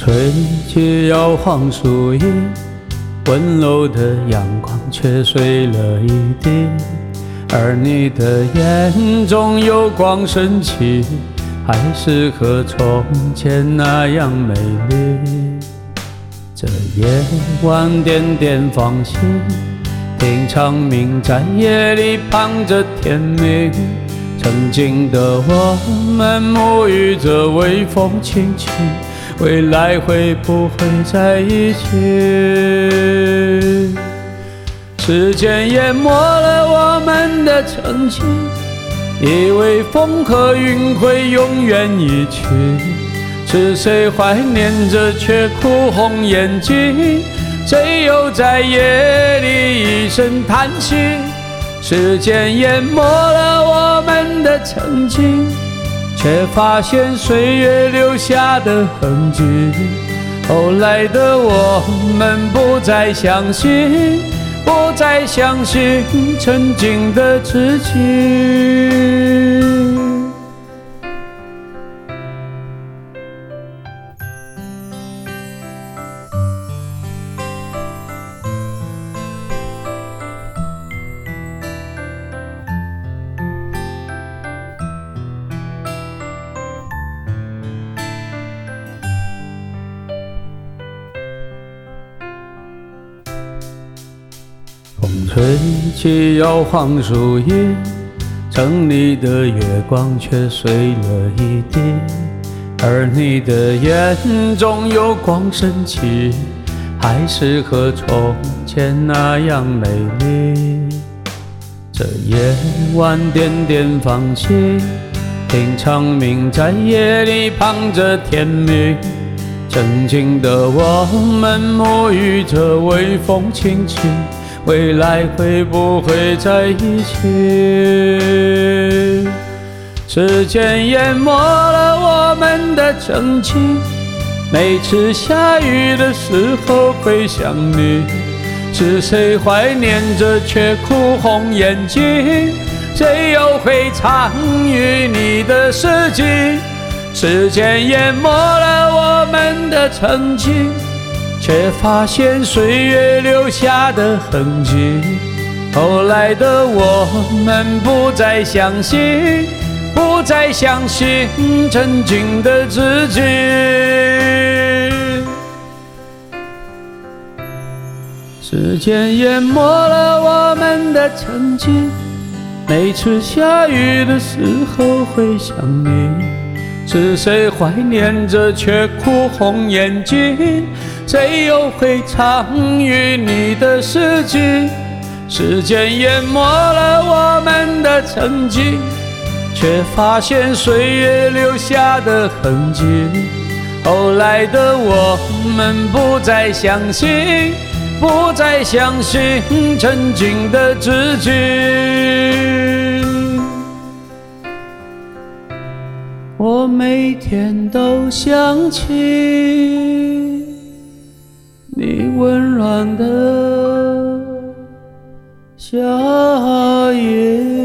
吹起摇晃树叶，温柔的阳光却碎了一地，而你的眼中有光神奇，还是和从前那样美丽。这夜晚点点芳心，听长鸣在夜里盼着天明。曾经的我们沐浴着微风轻轻，未来会不会在一起？时间淹没了我们的曾经，以为风和云会永远一起，是谁怀念着却哭红眼睛？谁又在夜里一声叹息？时间淹没了我们的曾经，却发现岁月留下的痕迹。后来的我们不再相信，不再相信曾经的自己。风吹起摇晃树叶，城里的月光却碎了一地，而你的眼中有光神奇，还是和从前那样美丽。这夜晚点点芳心，听长鸣在夜里盼着天明。曾经的我们沐浴着微风轻轻，未来会不会在一起？时间淹没了我们的曾经，每次下雨的时候会想你，是谁怀念着却哭红眼睛？谁又会参与你的世纪？时间淹没了我们的曾经，却发现岁月留下的痕迹。后来的我们不再相信，不再相信曾经的自己。时间淹没了我们的曾经，每次下雨的时候会想你，是谁怀念着却哭红眼睛？谁又会参与你的世纪？时间淹没了我们的曾经，却发现岁月留下的痕迹。后来的我们不再相信，不再相信曾经的自己。我每天都想起你温暖的笑颜。